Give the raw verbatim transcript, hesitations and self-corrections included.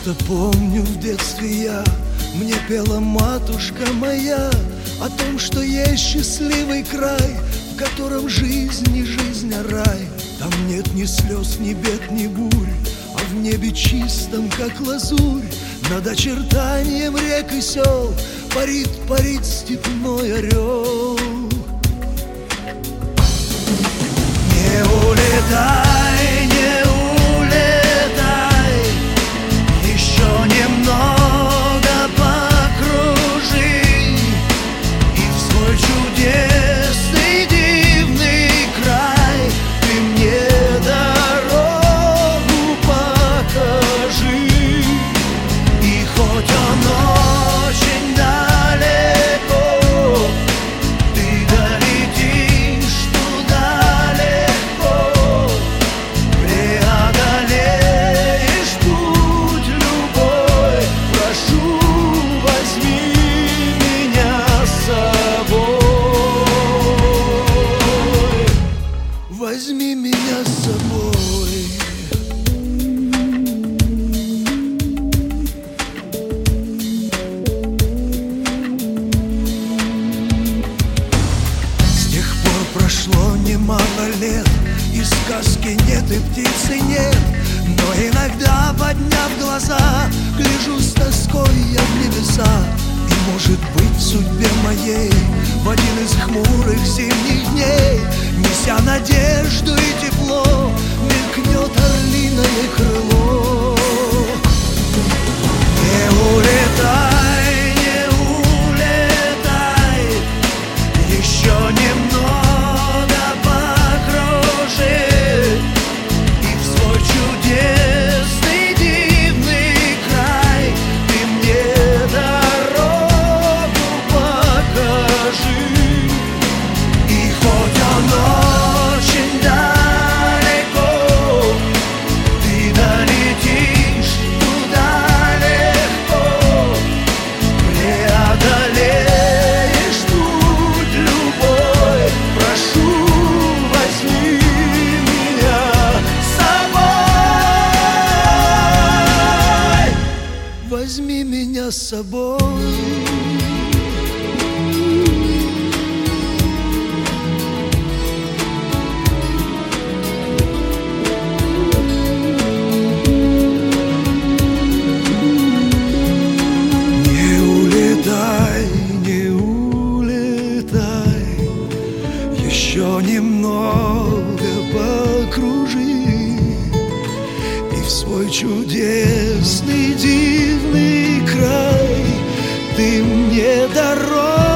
Что-то помню в детстве я, мне пела матушка моя о том, что есть счастливый край, в котором жизнь не жизнь, а рай. Там нет ни слез, ни бед, ни бурь, а в небе чистом, как лазурь, над очертанием рек и сел парит, парит степной орел. Не улетай, не улетай, еще немного покружи, и в свой чудесный дивный край ты мне дорогу покажи. И хоть он очень далеко, ты долетишь туда легко, преодолеешь путь любой. Прошу, возьми меня с собой, возьми меня с собой. С тех пор прошло немало лет, и сказки нет, и птицы нет, но иногда, подняв глаза, гляжу с тоской я в небеса. И, может быть, в судьбе моей в один из хмурых зимних дней, неся надежду и тепло, мелькнет орлиное крыло. Не улетай, не улетай, еще немного покружи, и в свой чудесный дивный край ты мне дорогу покажи. И хоть он очень далеко, ты долетишь туда легко, преодолеешь путь любой. Прошу, возьми меня с собой, возьми меня с собой. Не улетай, не улетай, еще немного покружи, и в свой чудесный дивный край ты мне дорогу